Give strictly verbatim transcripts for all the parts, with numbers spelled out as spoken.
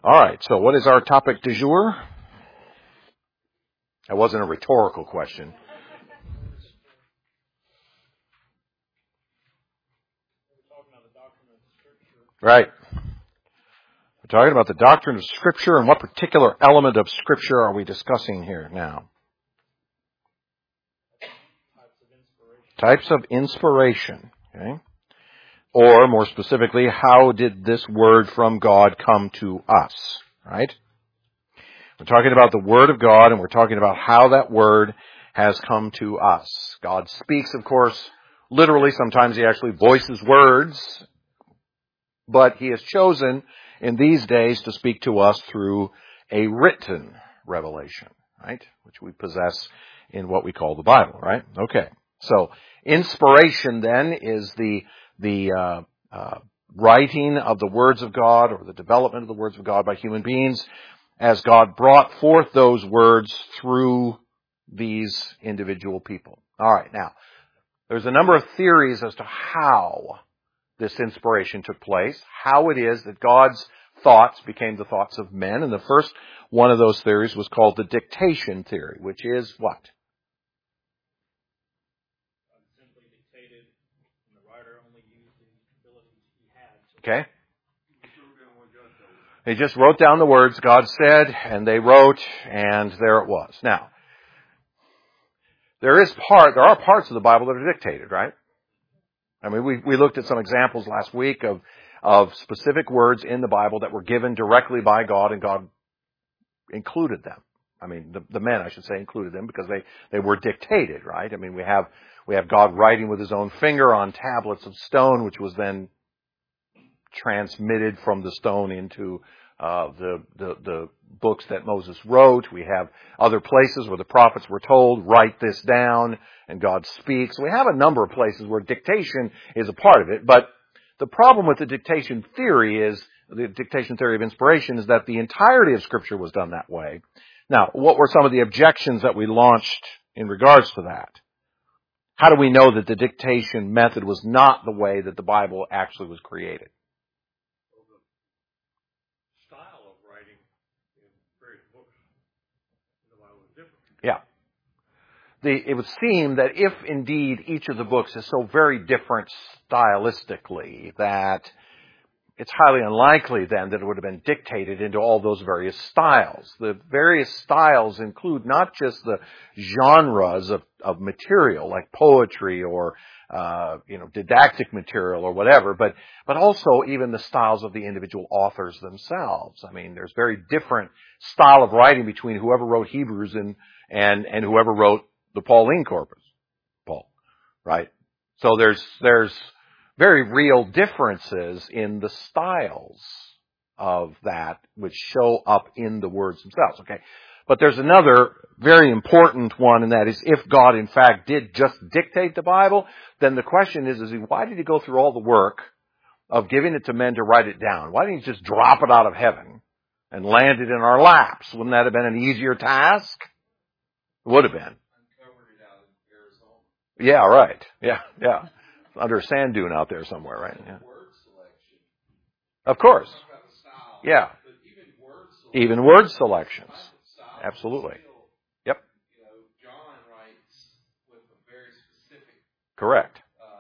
All right, so what is our topic du jour? That wasn't a rhetorical question. Right. We're talking about the doctrine of Scripture, and what particular element of Scripture are we discussing here now? Types of inspiration. Okay. Or, more specifically, how did this word from God come to us? Right? We're talking about the Word of God, and we're talking about how that Word has come to us. God speaks, of course, literally. Sometimes He actually voices words, but He has chosen in these days to speak to us through a written revelation, right? Which we possess in what we call the Bible, right? Okay. So, inspiration then is the the uh, uh, writing of the words of God, or the development of the words of God by human beings, as God brought forth those words through these individual people. All right, now, there's a number of theories as to how this inspiration took place, how it is that God's thoughts became the thoughts of men, and the first one of those theories was called the dictation theory, which is what? Okay. They just wrote down the words God said, and they wrote, and there it was. Now, there is part, there are parts of the Bible that are dictated, right? I mean, we, we looked at some examples last week of, of specific words in the Bible that were given directly by God, and God included them. I mean, the, the men, I should say, included them because they, they were dictated, right? I mean, we have, we have God writing with His own finger on tablets of stone, which was then transmitted from the stone into uh, the, the the books that Moses wrote. We have other places where the prophets were told, write this down, and God speaks. We have a number of places where dictation is a part of it, but the problem with the dictation theory is, the dictation theory of inspiration, is that the entirety of Scripture was done that way. Now, what were some of the objections that we launched in regards to that? How do we know that the dictation method was not the way that the Bible actually was created? Yeah. The, it would seem that if indeed each of the books is so very different stylistically, that it's highly unlikely then that it would have been dictated into all those various styles. The various styles include not just the genres of, of material, like poetry or uh, you know, didactic material or whatever, but but also even the styles of the individual authors themselves. I mean, there's very different style of writing between whoever wrote Hebrews and and and whoever wrote the Pauline corpus, Paul, right? So there's there's very real differences in the styles of that which show up in the words themselves, okay? But there's another very important one, and that is, if God in fact did just dictate the Bible, then the question is, is he, why did He go through all the work of giving it to men to write it down? Why didn't He just drop it out of heaven and land it in our laps? Wouldn't that have been an easier task? It would have been. Yeah, right. Yeah, yeah. Under a sand dune out there somewhere, right? Yeah. Of course. Yeah. Even word selections. Absolutely. Yep. Correct.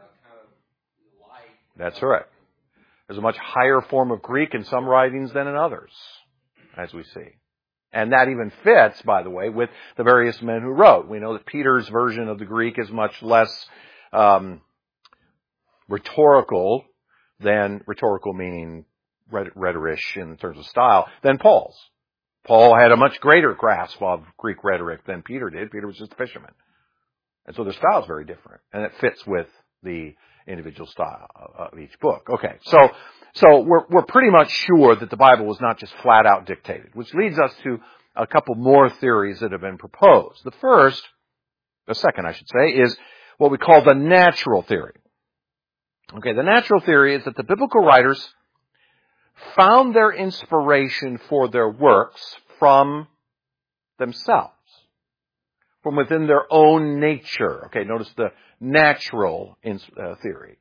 That's correct. There's a much higher form of Greek in some writings than in others, as we see. And that even fits, by the way, with the various men who wrote. We know that Peter's version of the Greek is much less um, rhetorical than, rhetorical meaning rhetorish in terms of style, than Paul's. Paul had a much greater grasp of Greek rhetoric than Peter did. Peter was just a fisherman. And so their style is very different. And it fits with the individual style of each book. Okay, so so we're we're pretty much sure that the Bible was not just flat out dictated, which leads us to a couple more theories that have been proposed. The first, the second I should say, is what we call the natural theory. Okay, the natural theory is that the biblical writers found their inspiration for their works from themselves, from within their own nature. Okay, notice the natural uh, theory.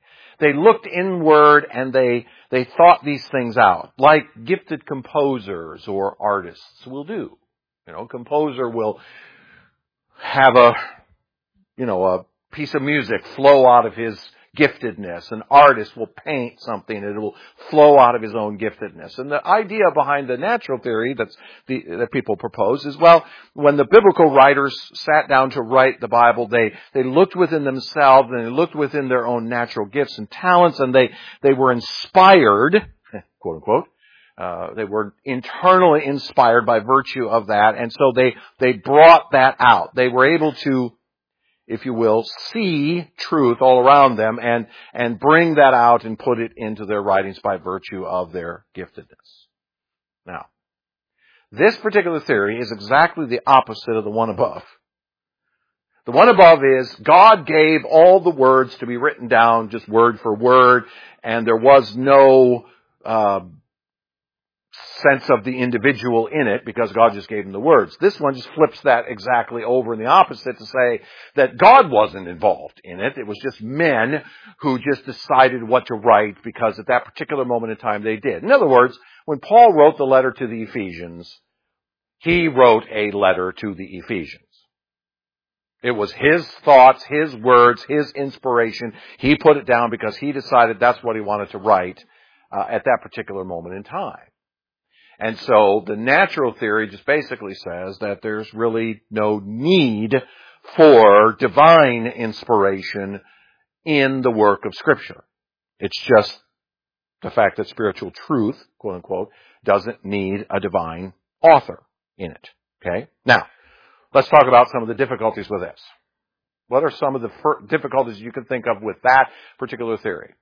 they looked inward and they, they thought these things out, like gifted composers or artists will do. You know, a composer will have a, you know, a piece of music flow out of his giftedness. An artist will paint something and it will flow out of his own giftedness. And the idea behind the natural theory that's the, that people propose is, well, when the biblical writers sat down to write the Bible, they, they looked within themselves and they looked within their own natural gifts and talents, and they, they were inspired, quote unquote, uh, they were internally inspired by virtue of that, and so they, they brought that out. They were able to, if you will, see truth all around them and, and bring that out and put it into their writings by virtue of their giftedness. Now, this particular theory is exactly the opposite of the one above. The one above is God gave all the words to be written down just word for word, and there was no uh, sense of the individual in it because God just gave him the words. This one just flips that exactly over in the opposite to say that God wasn't involved in it. It was just men who just decided what to write because at that particular moment in time they did. In other words, when Paul wrote the letter to the Ephesians, he wrote a letter to the Ephesians. It was his thoughts, his words, his inspiration. He put it down because he decided that's what he wanted to write uh, at that particular moment in time. And so the natural theory just basically says that there's really no need for divine inspiration in the work of Scripture. It's just the fact that spiritual truth, quote unquote, doesn't need a divine author in it. Okay? Now, let's talk about some of the difficulties with this. What are some of the difficulties you can think of with that particular theory?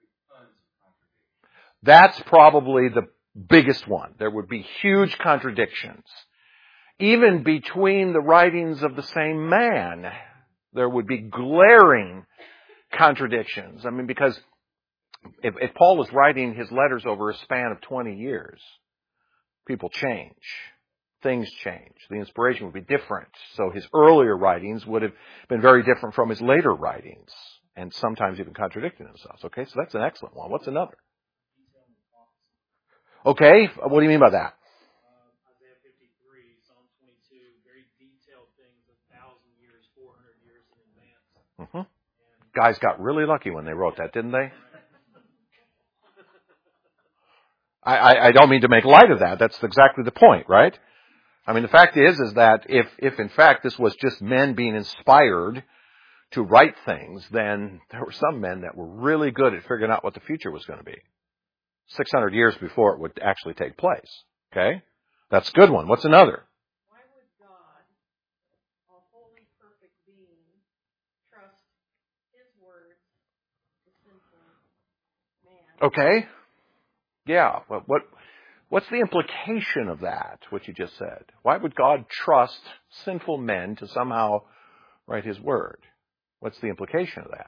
That's probably the biggest one. There would be huge contradictions. Even between the writings of the same man, there would be glaring contradictions. I mean, because if, if Paul was writing his letters over a span of twenty years, people change. Things change. The inspiration would be different. So his earlier writings would have been very different from his later writings, and sometimes even contradicting themselves. Okay, so that's an excellent one. What's another? Okay, what do you mean by that? Uh, Isaiah fifty-three, Psalm twenty-two, very detailed things a thousand years, four hundred years in advance. Mm-hmm. Guys got really lucky when they wrote that, didn't they? I, I, I don't mean to make light of that. That's exactly the point, right? I mean, the fact is, is that if, if in fact this was just men being inspired to write things, then there were some men that were really good at figuring out what the future was going to be. six hundred years before it would actually take place. Okay? That's a good one. What's another? Why would God, a holy, perfect being, trust his words to sinful man? Okay. Yeah. But what, what's the implication of that, what you just said? Why would God trust sinful men to somehow write his word? What's the implication of that?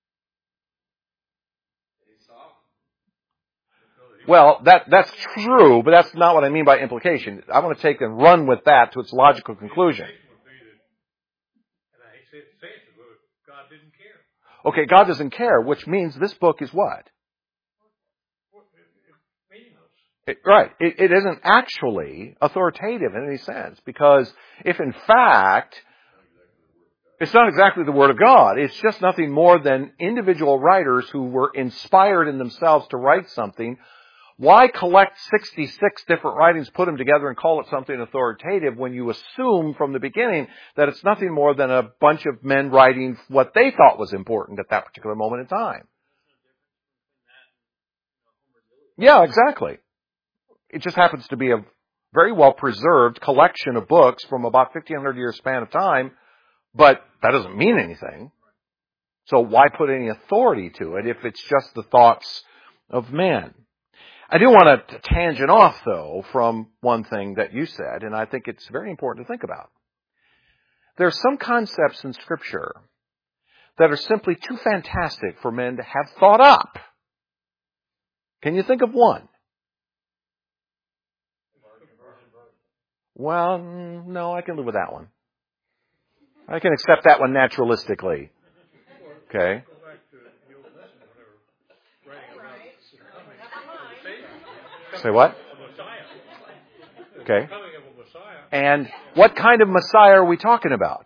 Well, that, that's true, but that's not what I mean by implication. I want to take and run with that to its logical conclusion. Okay, God doesn't care, which means this book is what? It, right. It, it isn't actually authoritative in any sense, because if in fact it's not exactly the Word of God, it's just nothing more than individual writers who were inspired in themselves to write something. Why collect sixty-six different writings, put them together, and call it something authoritative when you assume from the beginning that it's nothing more than a bunch of men writing what they thought was important at that particular moment in time? Yeah, exactly. It just happens to be a very well preserved collection of books from about fifteen hundred year span of time, but that doesn't mean anything. So why put any authority to it if it's just the thoughts of men? I do want to tangent off, though, from one thing that you said, and I think it's very important to think about. There are some concepts in Scripture that are simply too fantastic for men to have thought up. Can you think of one? Well, no, I can live with that one. I can accept that one naturalistically. Okay? Say what? A Messiah. Okay. Coming of a Messiah. And what kind of Messiah are we talking about?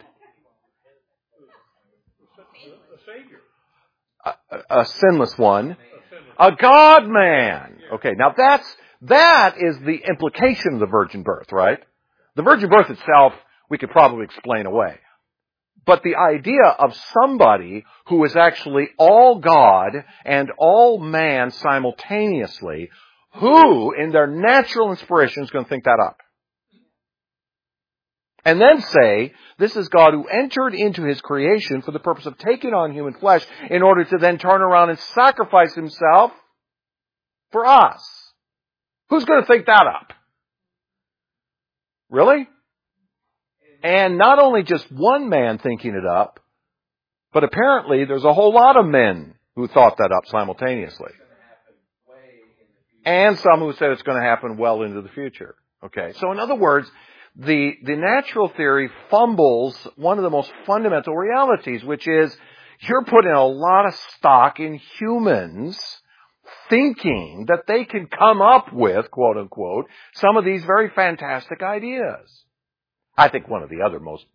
A Savior. A, a sinless one. A God-man. Okay, now that's, that is the implication of the virgin birth, right? The virgin birth itself, we could probably explain away. But the idea of somebody who is actually all God and all man simultaneously, who, in their natural inspiration, is going to think that up. And then say, this is God who entered into His creation for the purpose of taking on human flesh in order to then turn around and sacrifice Himself for us. Who's going to think that up? Really? And not only just one man thinking it up, but apparently there's a whole lot of men who thought that up simultaneously. And some who said it's going to happen well into the future. Okay, so in other words, the, the natural theory fumbles one of the most fundamental realities, which is you're putting a lot of stock in humans thinking that they can come up with, quote unquote, some of these very fantastic ideas. I think one of the other most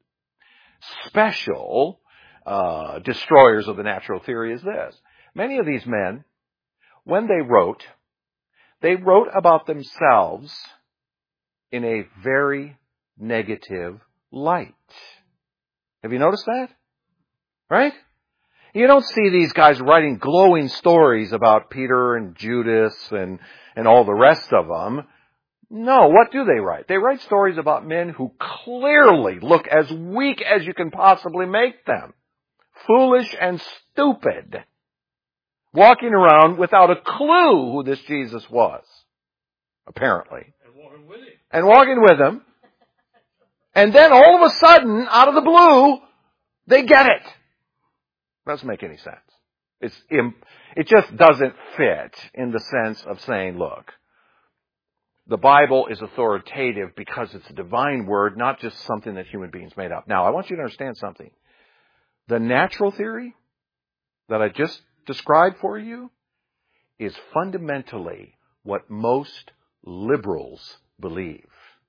special uh, destroyers of the natural theory is this. Many of these men, when they wrote, they wrote about themselves in a very negative light. Have you noticed that? Right? You don't see these guys writing glowing stories about Peter and Judas and, and all the rest of them. No, what do they write? They write stories about men who clearly look as weak as you can possibly make them. Foolish and stupid. Walking around without a clue who this Jesus was. Apparently. And walking with him. And walking with him. And then all of a sudden, out of the blue, they get it. Doesn't make any sense. It's, it just doesn't fit in the sense of saying, look, the Bible is authoritative because it's a divine word, not just something that human beings made up. Now, I want you to understand something. The natural theory that I just described for you is fundamentally what most liberals believe.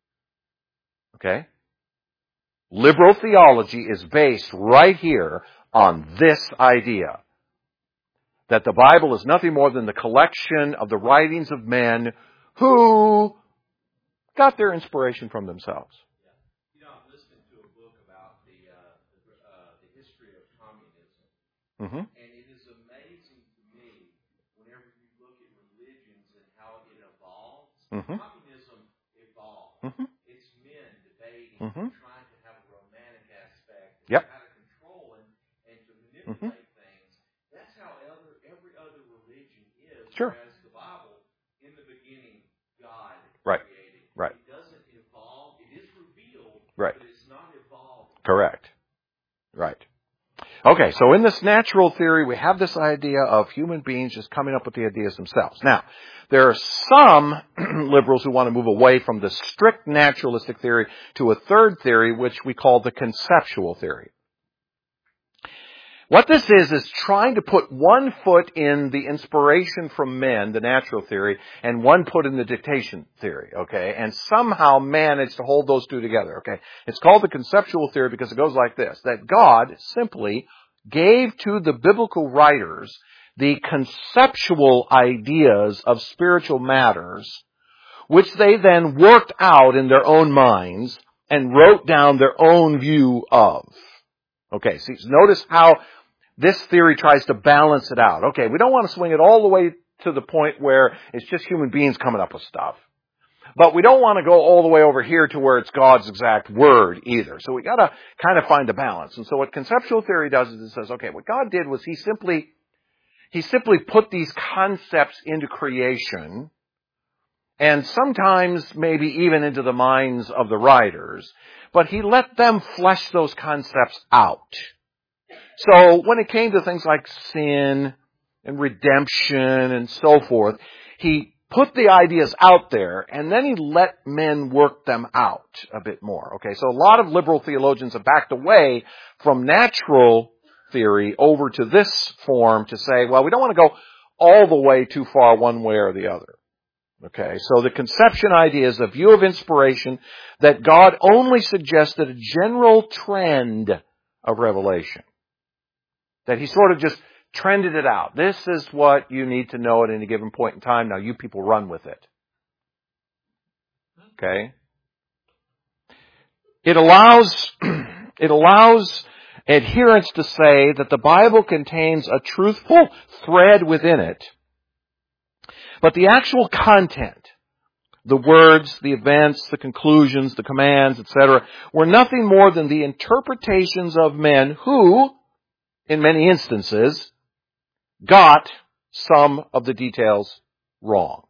Okay? Liberal theology is based right here on this idea. That the Bible is nothing more than the collection of the writings of men who got their inspiration from themselves. You know, I'm listening to a book about the uh, the, uh, the history of communism, Mm-hmm. and it is amazing to me whenever you look at religions and how it evolves. Mm-hmm. Communism evolved. Mm-hmm. It's men debating, Mm-hmm. trying to have a romantic aspect, and Yep. how to control and, and to manipulate things. That's how other, every other religion is. Sure. Whereas the Bible, in the beginning, God Right. created. Right. It doesn't evolve. It is revealed, Right. but it's not evolved. Correct. Right. Okay, so in this natural theory, we have this idea of human beings just coming up with the ideas themselves. Now, there are some liberals who want to move away from the strict naturalistic theory to a third theory, which we call the conceptual theory. What this is, is trying to put one foot in the inspiration from men, the natural theory, and one foot in the dictation theory, okay? And somehow manage to hold those two together, okay? It's called the conceptual theory because it goes like this, that God simply gave to the biblical writers the conceptual ideas of spiritual matters, which they then worked out in their own minds and wrote down their own view of. Okay, see, notice how this theory tries to balance it out. Okay, we don't want to swing it all the way to the point where it's just human beings coming up with stuff. But we don't want to go all the way over here to where it's God's exact word either. So we got to kind of find a balance. And so what conceptual theory does is it says, okay, what God did was he simply, he simply put these concepts into creation, and sometimes maybe even into the minds of the writers, but he let them flesh those concepts out. So when it came to things like sin and redemption and so forth, he put the ideas out there and then he let men work them out a bit more. Okay, so a lot of liberal theologians have backed away from natural theory over to this form to say, well, we don't want to go all the way too far one way or the other. Okay, so the conception idea is a view of inspiration that God only suggested a general trend of revelation. That He sort of just trended it out. This is what you need to know at any given point in time. Now you people run with it. Okay? It allows, it allows adherents to say that the Bible contains a truthful thread within it, but the actual content, the words, the events, the conclusions, the commands, et cetera, were nothing more than the interpretations of men who, in many instances, got some of the details wrong.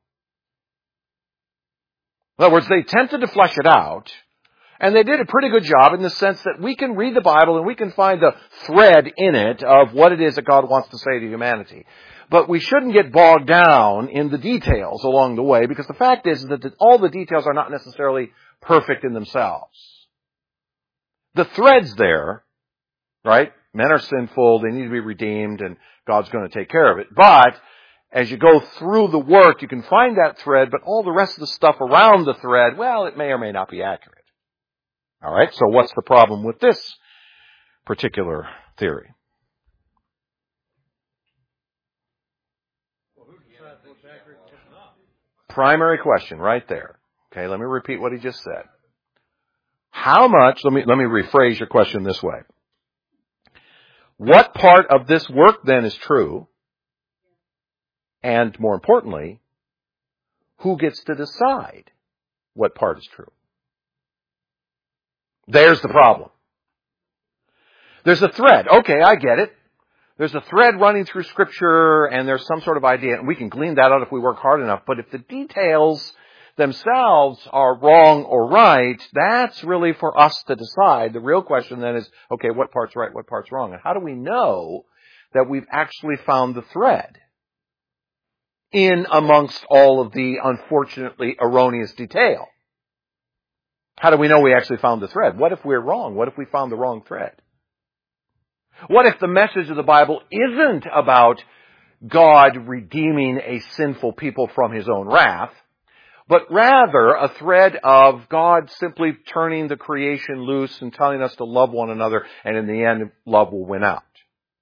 In other words, they attempted to flesh it out, and they did a pretty good job in the sense that we can read the Bible and we can find the thread in it of what it is that God wants to say to humanity. But we shouldn't get bogged down in the details along the way, because the fact is that all the details are not necessarily perfect in themselves. The thread's there, right? Men are sinful, they need to be redeemed, and God's going to take care of it. But as you go through the work, you can find that thread, but all the rest of the stuff around the thread, well, it may or may not be accurate. All right, so what's the problem with this particular theory? Primary question right there. Okay, let me repeat what he just said. How much, let me, let me rephrase your question this way. What part of this work then is true? And more importantly, who gets to decide what part is true? There's the problem. There's a thread. Okay, I get it. There's a thread running through Scripture, and there's some sort of idea, and we can glean that out if we work hard enough. But if the details themselves are wrong or right, that's really for us to decide. The real question then is, okay, what part's right, what part's wrong? And how do we know that we've actually found the thread in amongst all of the unfortunately erroneous detail? How do we know we actually found the thread? What if we're wrong? What if we found the wrong thread? What if the message of the Bible isn't about God redeeming a sinful people from His own wrath, but rather a thread of God simply turning the creation loose and telling us to love one another, and in the end, love will win out?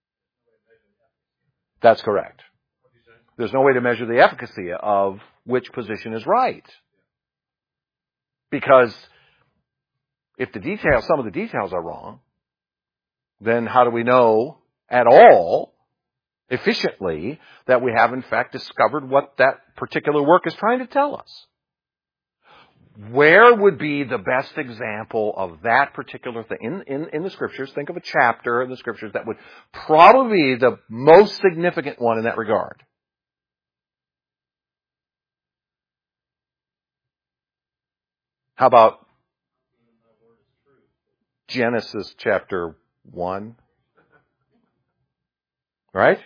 That's correct. There's no way to measure the efficacy of which position is right. Because if the details, some of the details are wrong, then how do we know at all, efficiently, that we have in fact discovered what that particular work is trying to tell us? Where would be the best example of that particular thing? In, in, in the Scriptures, think of a chapter in the Scriptures that would probably be the most significant one in that regard. How about Genesis chapter one? Right?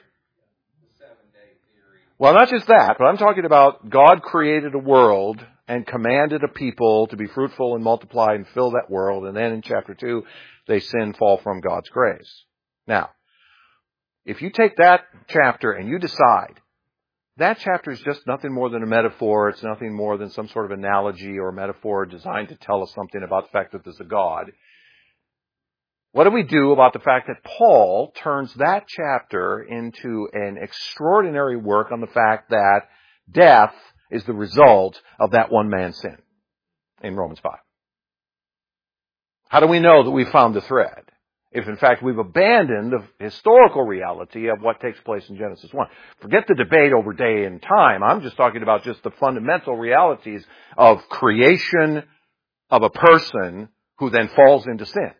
Well, not just that, but I'm talking about God created a world and commanded a people to be fruitful and multiply and fill that world. And then in chapter two, they sin, fall from God's grace. Now, if you take that chapter and you decide that chapter is just nothing more than a metaphor, it's nothing more than some sort of analogy or metaphor designed to tell us something about the fact that there's a God, what do we do about the fact that Paul turns that chapter into an extraordinary work on the fact that death is the result of that one man's sin in Romans five? How do we know that we found the thread, if in fact we've abandoned the historical reality of what takes place in Genesis one? Forget the debate over day and time. I'm just talking about just the fundamental realities of creation of a person who then falls into sin.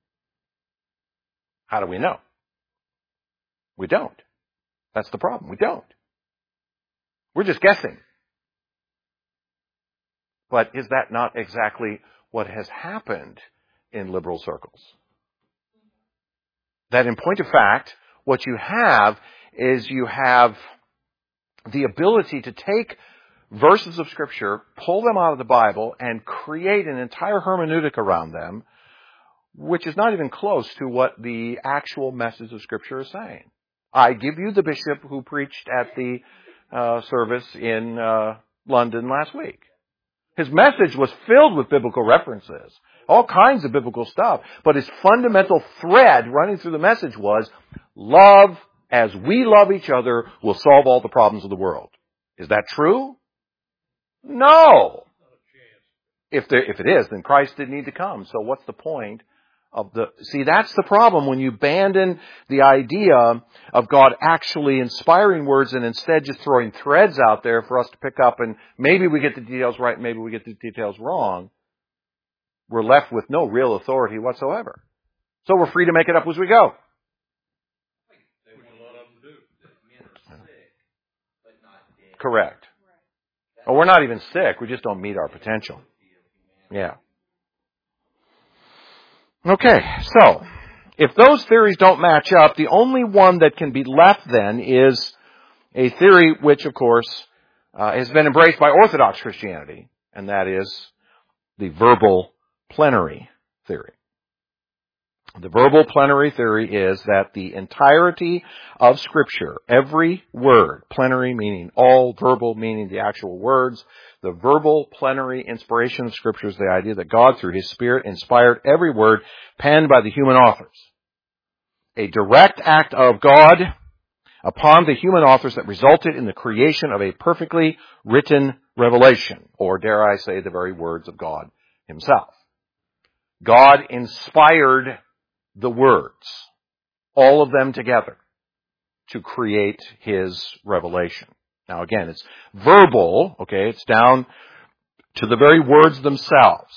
How do we know? We don't. That's the problem. We don't. We're just guessing. But is that not exactly what has happened in liberal circles? That in point of fact, what you have is you have the ability to take verses of Scripture, pull them out of the Bible, and create an entire hermeneutic around them, which is not even close to what the actual message of Scripture is saying. I give you the bishop who preached at the uh, service in uh, London last week. His message was filled with biblical references, all kinds of biblical stuff. But his fundamental thread running through the message was, love as we love each other will solve all the problems of the world. Is that true? No. If there, if it is, then Christ didn't need to come. So what's the point of the, see, that's the problem when you abandon the idea of God actually inspiring words and instead just throwing threads out there for us to pick up, and maybe we get the details right, maybe we get the details wrong. We're left with no real authority whatsoever. So we're free to make it up as we go. They want a lot of them do. Men are sick, but not dead. Correct. Well, we're not even sick. We just don't meet our potential. Yeah. Okay, so if those theories don't match up, the only one that can be left then is a theory which, of course, uh, has been embraced by Orthodox Christianity, and that is the verbal plenary theory. The verbal plenary theory is that the entirety of Scripture, every word, plenary meaning all, verbal meaning the actual words, the verbal plenary inspiration of Scripture is the idea that God, through His Spirit, inspired every word penned by the human authors. A direct act of God upon the human authors that resulted in the creation of a perfectly written revelation, or dare I say, the very words of God Himself. God inspired the words, all of them together, to create His revelation. Now again, it's verbal, okay, it's down to the very words themselves,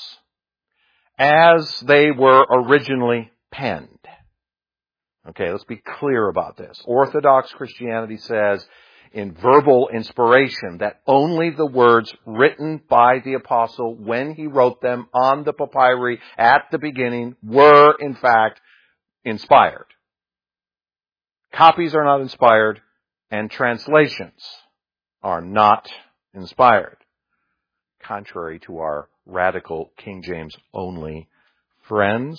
as they were originally penned. Okay, let's be clear about this. Orthodox Christianity says in verbal inspiration that only the words written by the apostle when he wrote them on the papyri at the beginning were in fact inspired. Copies are not inspired, and translations are not inspired, contrary to our radical King James only friends.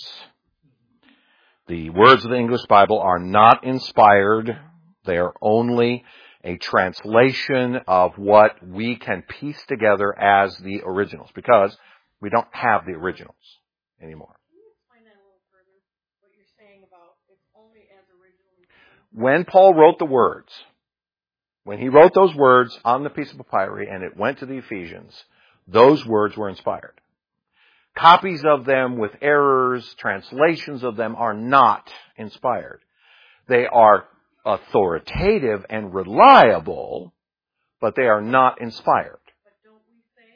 The words of the English Bible are not inspired. They are only a translation of what we can piece together as the originals, because we don't have the originals anymore. Can you explain that a little further? What you're saying about it's only as originally written? When Paul wrote the words, when he wrote those words on the piece of papyri and it went to the Ephesians, those words were inspired. Copies of them with errors, translations of them are not inspired. They are authoritative and reliable, but they are not inspired. But don't we say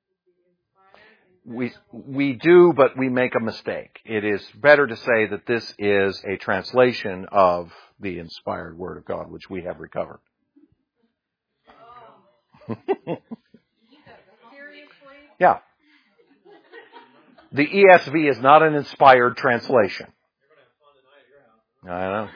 that this is the inspired? We, we do, but we make a mistake. It is better to say that this is a translation of the inspired Word of God, which we have recovered. Oh. Seriously? Yeah. The E S V is not an inspired translation. You're going to have fun tonight at your house. I know.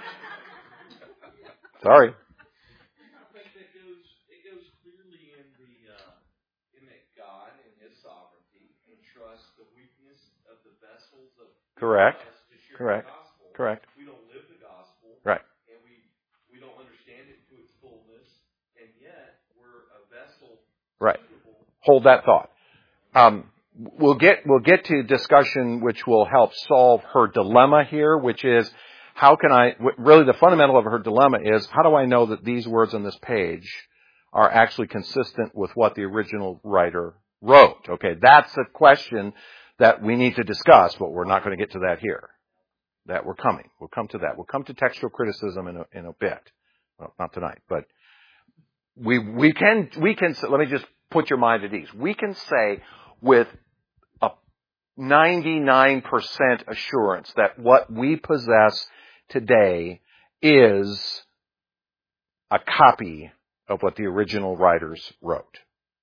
Sorry. I think that goes, it goes clearly in the, uh, in that God and His sovereignty entrusts the weakness of the vessels of Correct. us to share Correct. the gospel. Correct. We don't live the gospel. Right. And we, we don't understand it to its fullness. And yet, we're a vessel Right. suitable. Hold that thought. Um, we'll get, we'll get to discussion which will help solve her dilemma here, which is, how can I, really the fundamental of her dilemma is, how do I know that these words on this page are actually consistent with what the original writer wrote? Okay, that's a question that we need to discuss, but we're not going to get to that here. That we're coming. We'll come to that. We'll come to textual criticism in a, in a bit. Well, not tonight, but we, we can, we can, let me just put your mind at ease. We can say with a ninety-nine percent assurance that what we possess today is a copy of what the original writers wrote.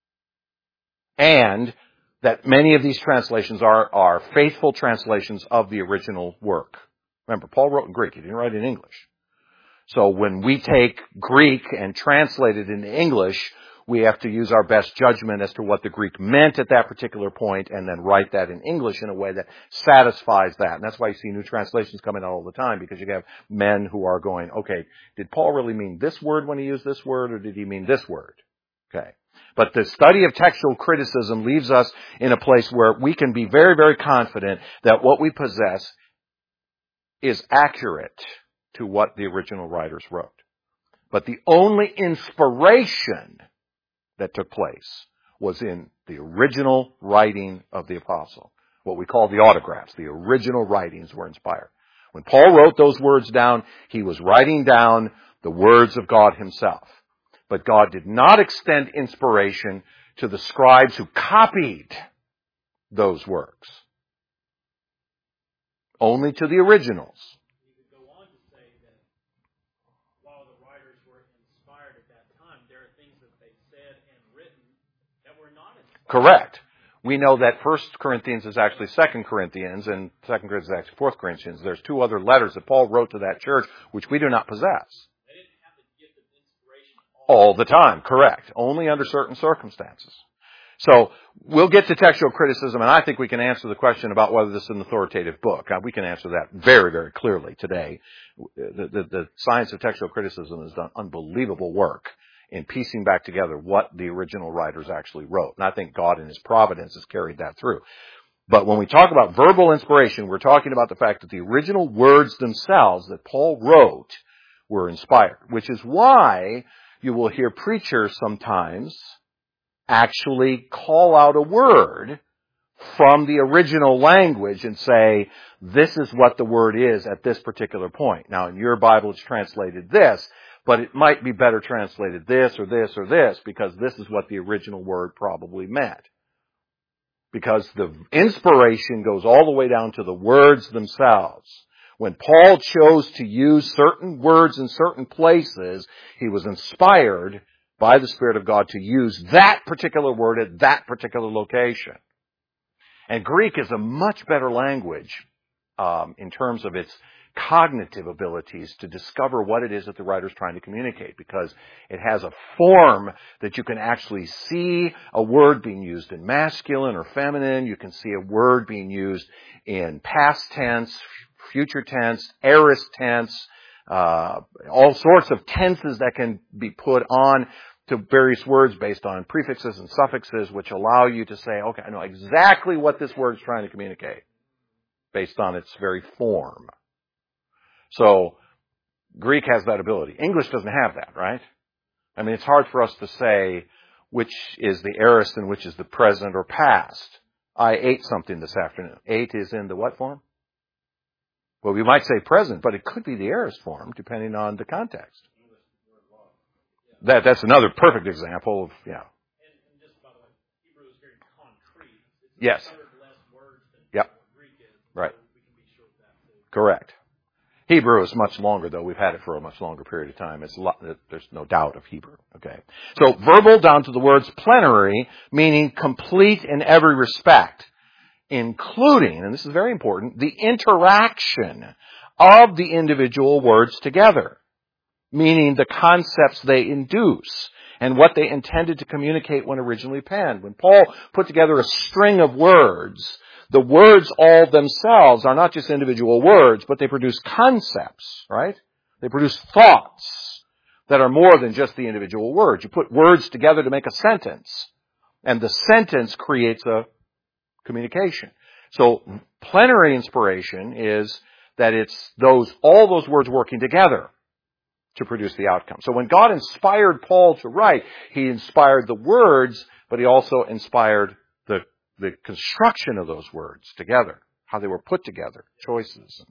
And that many of these translations are, are faithful translations of the original work. Remember, Paul wrote in Greek. He didn't write in English. So when we take Greek and translate it into English, we have to use our best judgment as to what the Greek meant at that particular point and then write that in English in a way that satisfies that. And that's why you see new translations coming out all the time, because you have men who are going, okay, did Paul really mean this word when he used this word, or did he mean this word? Okay. But the study of textual criticism leaves us in a place where we can be very, very confident that what we possess is accurate to what the original writers wrote. But the only inspiration that took place was in the original writing of the apostle, what we call the autographs. The original writings were inspired. When Paul wrote those words down, he was writing down the words of God himself. But God did not extend inspiration to the scribes who copied those works. Only to the originals. You could go on to say that while the writers were inspired at that time, there are things that they said and written that were not inspired. Correct. We know that First Corinthians is actually Second Corinthians, and Second Corinthians is actually Fourth Corinthians. There's two other letters that Paul wrote to that church, which we do not possess. They didn't have the gift of inspiration all, All the time, correct. Only under certain circumstances. So, we'll get to textual criticism, and I think we can answer the question about whether this is an authoritative book. Uh, we can answer that very, very clearly today. The, the, the science of textual criticism has done unbelievable work in piecing back together what the original writers actually wrote. And I think God in His providence has carried that through. But when we talk about verbal inspiration, we're talking about the fact that the original words themselves that Paul wrote were inspired, which is why you will hear preachers sometimes actually call out a word from the original language and say, this is what the word is at this particular point. Now, in your Bible, it's translated this, but it might be better translated this or this or this because this is what the original word probably meant. Because the inspiration goes all the way down to the words themselves. When Paul chose to use certain words in certain places, he was inspired by the Spirit of God to use that particular word at that particular location. And Greek is a much better language um, in terms of its cognitive abilities to discover what it is that the writer's trying to communicate, because it has a form that you can actually see a word being used in masculine or feminine. You can see a word being used in past tense, future tense, aorist tense, uh, all sorts of tenses that can be put on to various words based on prefixes and suffixes, which allow you to say, okay, I know exactly what this word is trying to communicate based on its very form. So, Greek has that ability. English doesn't have that, right? I mean, it's hard for us to say which is the aorist and which is the present or past. I ate something this afternoon. Ate is in the what form? Well, we might say present, but it could be the aorist form, depending on the context. That, that's another perfect example of, yeah. And, and just by the way, Hebrew is very concrete. It's Yes. one hundred less words than Yep. what Greek is. Right. So we can be sure of that too. Correct. Hebrew is much longer, though. We've had it for a much longer period of time. It's lo- there's no doubt of Hebrew. Okay. So verbal down to the words plenary, meaning complete in every respect, including, and this is very important, the interaction of the individual words together, meaning the concepts they induce and what they intended to communicate when originally penned. When Paul put together a string of words, the words all themselves are not just individual words, but they produce concepts, right? They produce thoughts that are more than just the individual words. You put words together to make a sentence, and the sentence creates a communication. So plenary inspiration is that it's those, all those words working together to produce the outcome. So when God inspired Paul to write, He inspired the words, but He also inspired the, the construction of those words together, how they were put together, choices.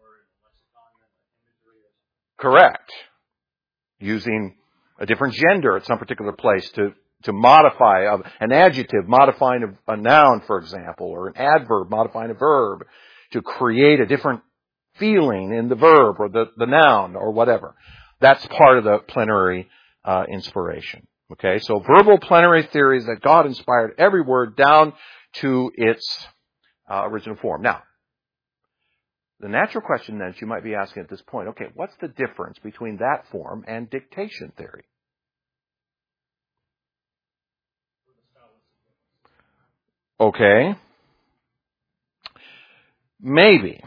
Correct. Using a different gender at some particular place to, to modify a, an adjective, modifying a, a noun, for example, or an adverb modifying a verb to create a different feeling in the verb or the, the noun or whatever. That's part of the plenary uh, inspiration. Okay, so verbal plenary theory is that God inspired every word down to its uh, original form. Now, the natural question then that you might be asking at this point, okay, what's the difference between that form and dictation theory? Okay. Maybe.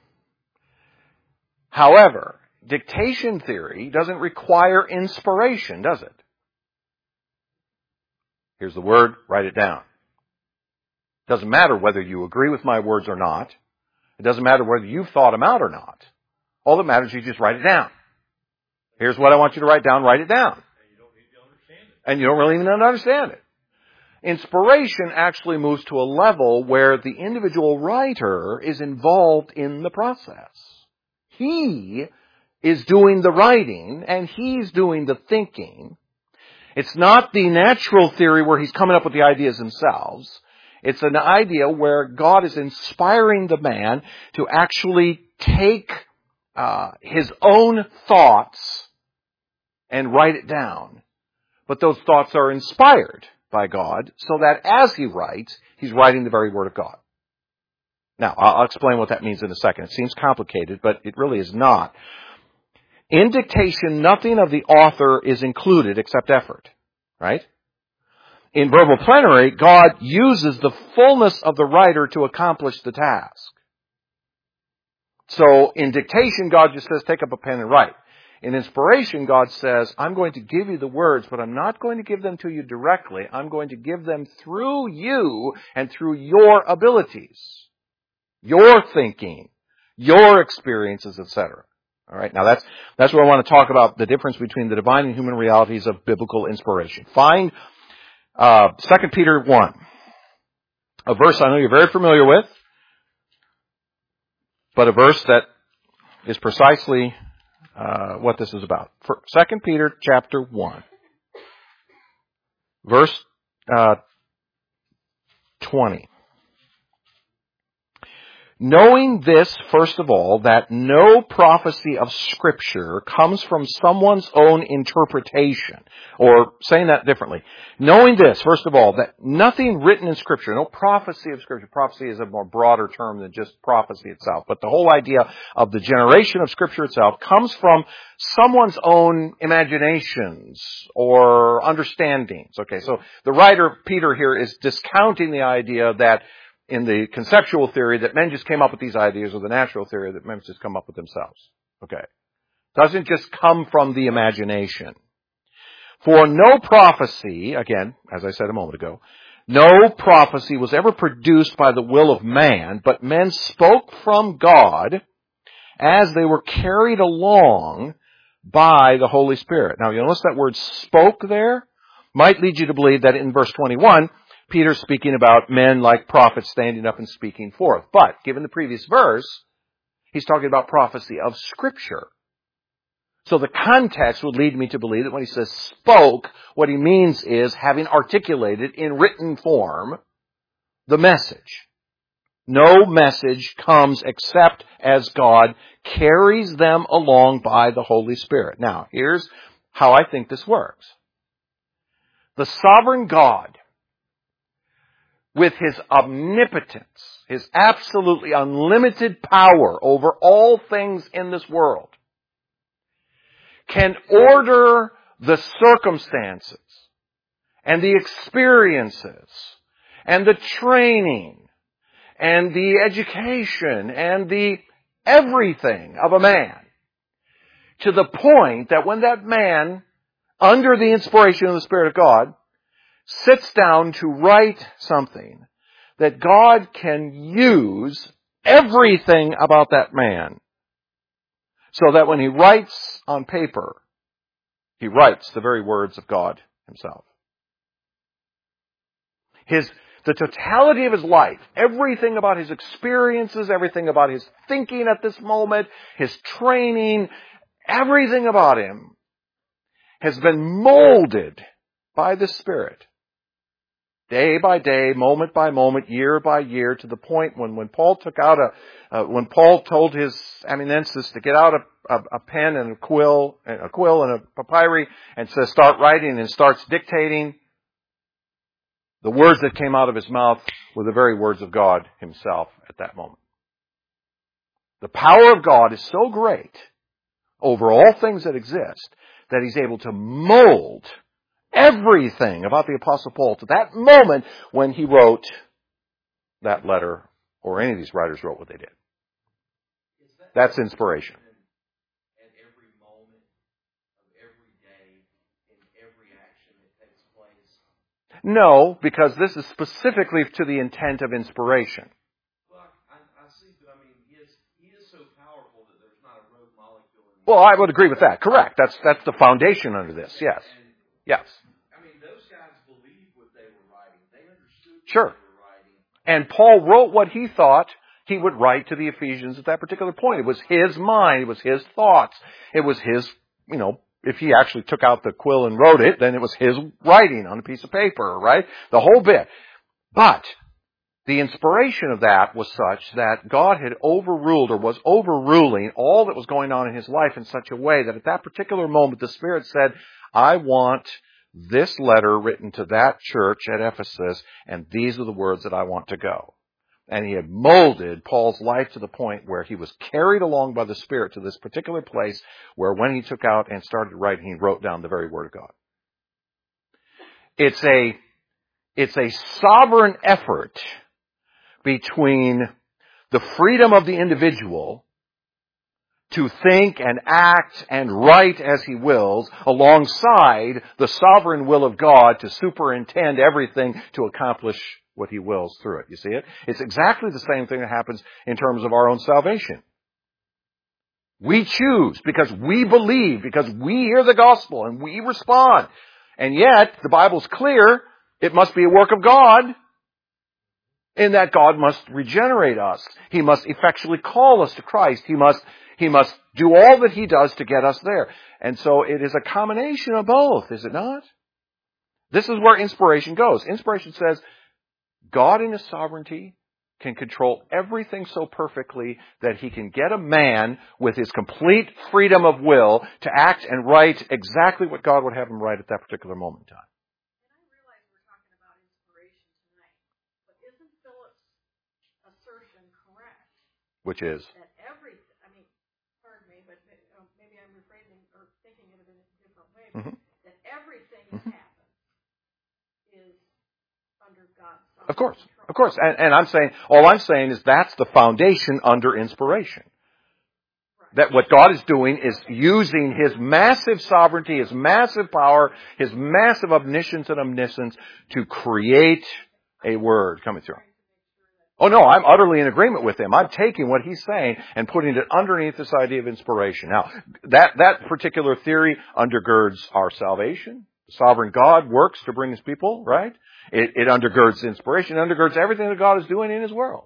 However, dictation theory doesn't require inspiration, does it? Here's the word, write it down. It doesn't matter whether you agree with my words or not. It doesn't matter whether you've thought them out or not. All that matters is you just write it down. Here's what I want you to write down, write it down. And you don't need to understand it. And you don't really even understand it. Inspiration actually moves to a level where the individual writer is involved in the process. He is doing the writing and he's doing the thinking. It's not the natural theory where he's coming up with the ideas themselves. It's an idea where God is inspiring the man to actually take uh, his own thoughts and write it down. But those thoughts are inspired by God, so that as he writes, he's writing the very Word of God. Now, I'll explain what that means in a second. It seems complicated, but it really is not. In dictation, nothing of the author is included except effort, right? In verbal plenary, God uses the fullness of the writer to accomplish the task. So, in dictation, God just says, take up a pen and write. In inspiration, God says, I'm going to give you the words, but I'm not going to give them to you directly. I'm going to give them through you and through your abilities, your thinking, your experiences, et cetera. All right, now that's that's where I want to talk about the difference between the divine and human realities of biblical inspiration. Find uh, Second Peter one, a verse I know you're very familiar with, but a verse that is precisely Uh, what this is about. For Second Peter chapter one, verse uh, twenty. Knowing this, first of all, that no prophecy of Scripture comes from someone's own interpretation. Or, saying that differently, knowing this, first of all, that nothing written in Scripture, no prophecy of Scripture, prophecy is a more broader term than just prophecy itself, but the whole idea of the generation of Scripture itself comes from someone's own imaginations or understandings. Okay, so the writer, Peter here, is discounting the idea that in the conceptual theory that men just came up with these ideas, or the natural theory that men just come up with themselves. Okay. Doesn't just come from the imagination. For no prophecy, again, as I said a moment ago, no prophecy was ever produced by the will of man, but men spoke from God as they were carried along by the Holy Spirit. Now, you'll notice that word spoke there might lead you to believe that in verse twenty-one, Peter's speaking about men like prophets standing up and speaking forth. But, given the previous verse, he's talking about prophecy of Scripture. So the context would lead me to believe that when he says spoke, what he means is having articulated in written form the message. No message comes except as God carries them along by the Holy Spirit. Now, here's how I think this works. The sovereign God, with His omnipotence, His absolutely unlimited power over all things in this world, can order the circumstances and the experiences and the training and the education and the everything of a man to the point that when that man, under the inspiration of the Spirit of God, sits down to write something, that God can use everything about that man so that when he writes on paper, he writes the very words of God Himself. His, the totality of his life, everything about his experiences, everything about his thinking at this moment, his training, everything about him has been molded by the Spirit. Day by day, moment by moment, year by year, to the point when, when Paul took out a, uh, when Paul told his amanuensis to get out a, a, a pen and a quill, a quill and a papyri, and says, start writing, and starts dictating, the words that came out of his mouth were the very words of God Himself at that moment. The power of God is so great over all things that exist that He's able to mold everything about the Apostle Paul to that moment when he wrote that letter, or any of these writers wrote what they did. That's inspiration. At every moment of every day, in every action that takes place. No, because this is specifically to the intent of inspiration. Well, I, I see, but I mean, he is, he is so powerful that there's not a rogue molecule in the Well, I would agree with that. Correct. That's that's the foundation under this. Yes. And, Yes. I mean, those guys believed what they were writing. They understood what Sure. they were writing. And Paul wrote what he thought he would write to the Ephesians at that particular point. It was his mind. It was his thoughts. It was his, you know, if he actually took out the quill and wrote it, then it was his writing on a piece of paper, right? The whole bit. But the inspiration of that was such that God had overruled or was overruling all that was going on in his life in such a way that at that particular moment the Spirit said, I want this letter written to that church at Ephesus, and these are the words that I want to go. And he had molded Paul's life to the point where he was carried along by the Spirit to this particular place where when he took out and started writing, he wrote down the very Word of God. It's a, it's a sovereign effort between the freedom of the individual to think and act and write as he wills, alongside the sovereign will of God to superintend everything to accomplish what he wills through it. You see it? It's exactly the same thing that happens in terms of our own salvation. We choose because we believe, because we hear the gospel and we respond. And yet, the Bible's clear, it must be a work of God, in that God must regenerate us. He must effectually call us to Christ. He must He must do all that he does to get us there. And so it is a combination of both, is it not? This is where inspiration goes. Inspiration says, God in his sovereignty can control everything so perfectly that he can get a man with his complete freedom of will to act and write exactly what God would have him write at that particular moment in time. And I realize we're talking about inspiration tonight, but isn't Philip's assertion correct? Which is? That every, I mean, pardon me, but uh, maybe I'm rephrasing or thinking it in a different way, but Mm-hmm. that everything Mm-hmm. that happens is under God's sovereign Of course, control. of course. And, and I'm saying, all I'm saying is that's the foundation under inspiration. Right. That what God is doing is using his massive sovereignty, his massive power, his massive omniscience and omniscience to create a word coming through. Oh no, I'm utterly in agreement with him. I'm taking what he's saying and putting it underneath this idea of inspiration. Now, that, that particular theory undergirds our salvation. Sovereign God works to bring his people, right? It, it undergirds inspiration, it undergirds everything that God is doing in his world.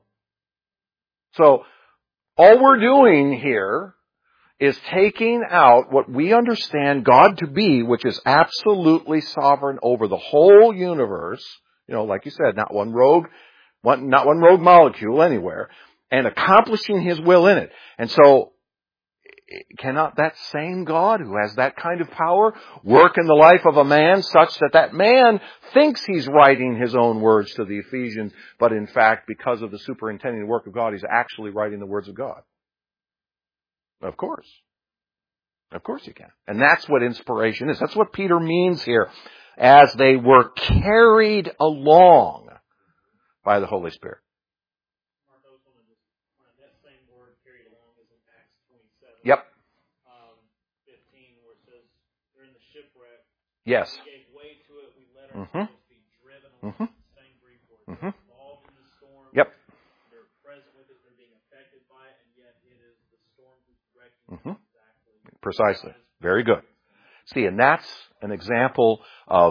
So, all we're doing here is taking out what we understand God to be, which is absolutely sovereign over the whole universe. You know, like you said, not one rogue, one, not one rogue molecule anywhere, and accomplishing his will in it. And so, cannot that same God who has that kind of power work in the life of a man such that that man thinks he's writing his own words to the Ephesians, but in fact, because of the superintending work of God, he's actually writing the words of God? Of course. Of course he can. And that's what inspiration is. That's what Peter means here. As they were carried along by the Holy Spirit. Mark, I was going to just find that same word carried along is in Acts twenty-seven. Yep. Um, fifteen, where it says they're in the shipwreck. Yes. We gave way to it. We let Mm-hmm. ourselves be driven along. Mm-hmm. Same Greek word. Mm-hmm. They're involved in the storm. Yep. They're present with it. They're being affected by it, and yet it is the storm who's directing Mm-hmm. them exactly. Precisely. Very good. See, and that's an example of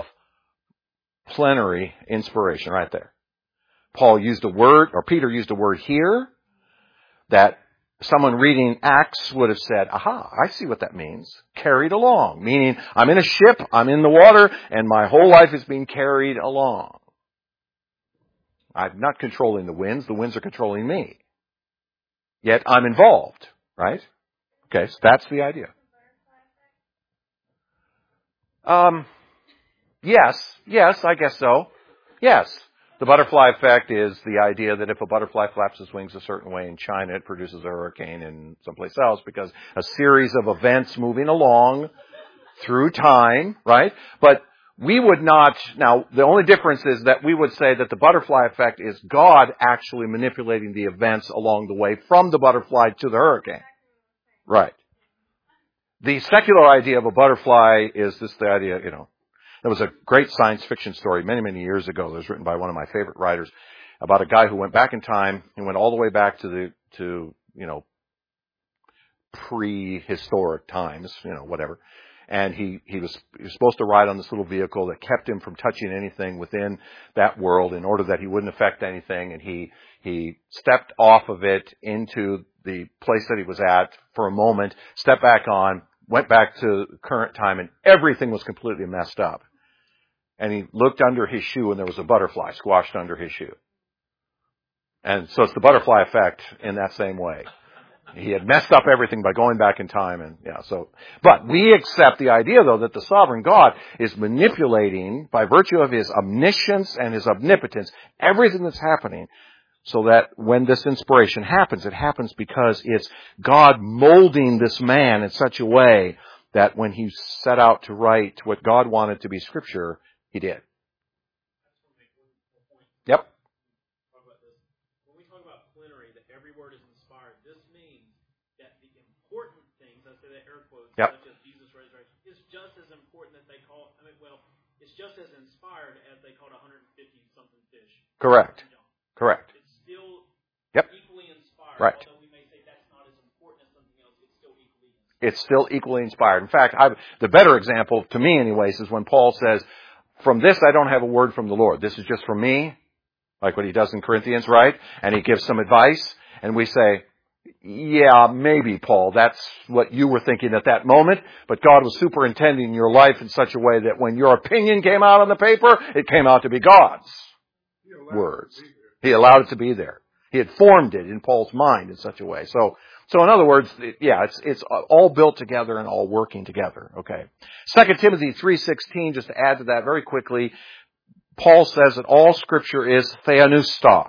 plenary inspiration right there. Paul used a word, or Peter used a word here that someone reading Acts would have said, aha, I see what that means. Carried along. Meaning, I'm in a ship, I'm in the water, and my whole life is being carried along. I'm not controlling the winds, the winds are controlling me. Yet I'm involved, right? Okay, so that's the idea. Um, yes, yes, I guess so. Yes. The butterfly effect is the idea that if a butterfly flaps its wings a certain way in China, it produces a hurricane in someplace else because a series of events moving along through time, right? But we would not, now the only difference is that we would say that the butterfly effect is God actually manipulating the events along the way from the butterfly to the hurricane. Right. The secular idea of a butterfly is just the idea, you know, There was a great science fiction story many, many years ago that was written by one of my favorite writers about a guy who went back in time. He went all the way back to the, to, you know, prehistoric times, you know, whatever. And he, he was, he was supposed to ride on this little vehicle that kept him from touching anything within that world in order that he wouldn't affect anything. And he, he stepped off of it into the place that he was at for a moment, stepped back on, went back to current time, and everything was completely messed up. And he looked under his shoe and there was a butterfly squashed under his shoe. And so it's the butterfly effect in that same way. He had messed up everything by going back in time, and yeah, so, but we accept the idea though that the sovereign God is manipulating by virtue of his omniscience and his omnipotence everything that's happening, so that when this inspiration happens, it happens because it's God molding this man in such a way that when he set out to write what God wanted to be Scripture, he did. Yep. When we talk about plenary, that every word is inspired, this means that the important things, I say that air quotes, Yep. such as Jesus' resurrection, is just as important that they call, I mean, well, it's just as inspired as they called one hundred fifty something fish. Correct. Correct. It's still Yep. equally inspired, Right. although we may say that's not as important as something else, it's still equally inspired. It's still equally inspired. In fact, I, the better example, to me anyways, is when Paul says, from this I don't have a word from the Lord. This is just from me, like what he does in Corinthians, right? And he gives some advice, and we say, yeah, maybe, Paul, that's what you were thinking at that moment, but God was superintending your life in such a way that when your opinion came out on the paper, it came out to be God's words. He allowed it to be there. He had formed it in Paul's mind in such a way. So, so in other words, yeah, it's, it's all built together and all working together. Okay. Second Timothy three sixteen, just to add to that very quickly, Paul says that all Scripture is theopneustos,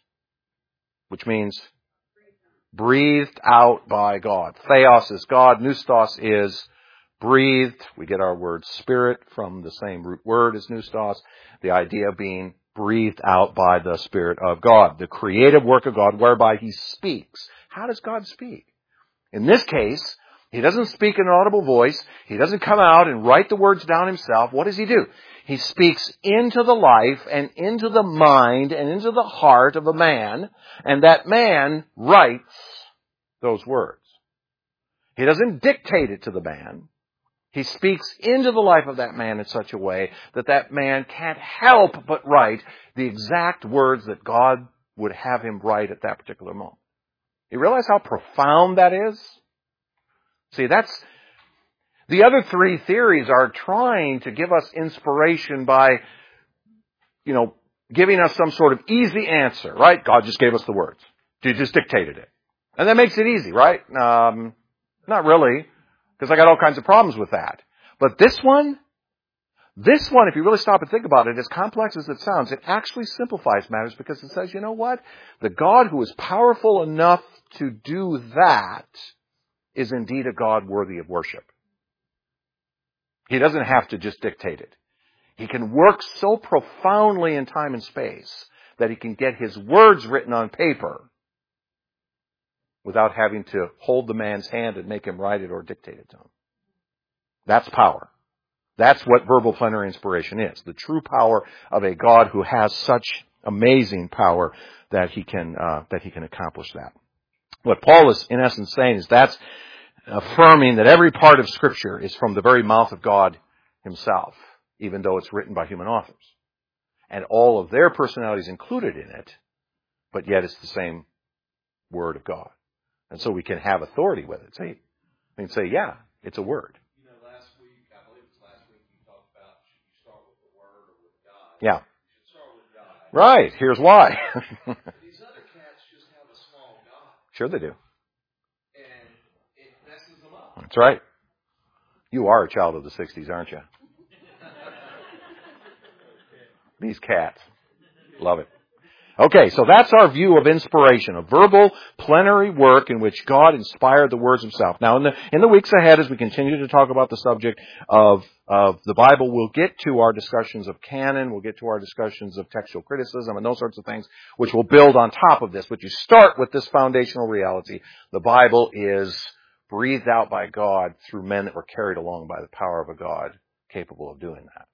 which means breathed out by God. Theos is God. Pneustos is breathed. We get our word spirit from the same root word as pneustos. The idea being breathed out by the Spirit of God. The creative work of God whereby He speaks. How does God speak? In this case, He doesn't speak in an audible voice. He doesn't come out and write the words down Himself. What does He do? He speaks into the life and into the mind and into the heart of a man, and that man writes those words. He doesn't dictate it to the man. He speaks into the life of that man in such a way that that man can't help but write the exact words that God would have him write at that particular moment. You realize how profound that is? See, that's, the other three theories are trying to give us inspiration by, you know, giving us some sort of easy answer, right? God just gave us the words. He just dictated it. And that makes it easy, right? Um, not really, because I got all kinds of problems with that. But this one, this one, if you really stop and think about it, as complex as it sounds, it actually simplifies matters because it says, you know what? The God who is powerful enough to do that is indeed a God worthy of worship. He doesn't have to just dictate it. He can work so profoundly in time and space that He can get His words written on paper without having to hold the man's hand and make him write it or dictate it to him. That's power. That's what verbal plenary inspiration is. The true power of a God who has such amazing power that He can, uh, that He can accomplish that. What Paul is in essence saying is that's affirming that every part of Scripture is from the very mouth of God Himself, even though it's written by human authors. And all of their personalities included in it, but yet it's the same Word of God. And so we can have authority with it. Say, we can say, yeah, it's a word. You know, last week, I believe it was last week, you talked about should you start with the Word or with God? Yeah. You should start with God. Right. Here's why. These other cats just have a small God. Sure they do. And it messes them up. That's right. You are a child of the sixties, aren't you? These cats. Love it. Okay, so that's our view of inspiration, a verbal plenary work in which God inspired the words Himself. Now, in the in the weeks ahead, as we continue to talk about the subject of of the Bible, we'll get to our discussions of canon, we'll get to our discussions of textual criticism and those sorts of things, which will build on top of this. But you start with this foundational reality. The Bible is breathed out by God through men that were carried along by the power of a God capable of doing that.